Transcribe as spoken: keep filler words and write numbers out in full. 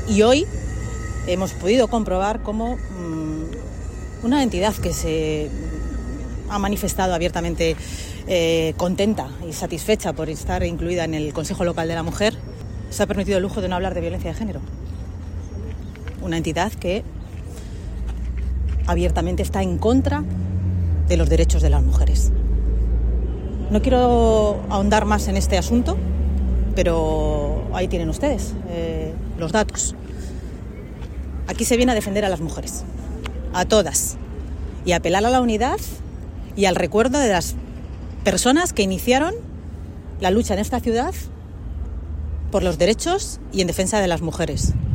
Y hoy hemos podido comprobar cómo mmm, una entidad que se ha manifestado abiertamente eh, contenta y satisfecha por estar incluida en el Consejo Local de la Mujer se ha permitido el lujo de no hablar de violencia de género. Una entidad que abiertamente está en contra de los derechos de las mujeres. No quiero ahondar más en este asunto, pero ahí tienen ustedes eh, los datos. Aquí se viene a defender a las mujeres, a todas, y a apelar a la unidad y al recuerdo de las personas que iniciaron la lucha en esta ciudad por los derechos y en defensa de las mujeres.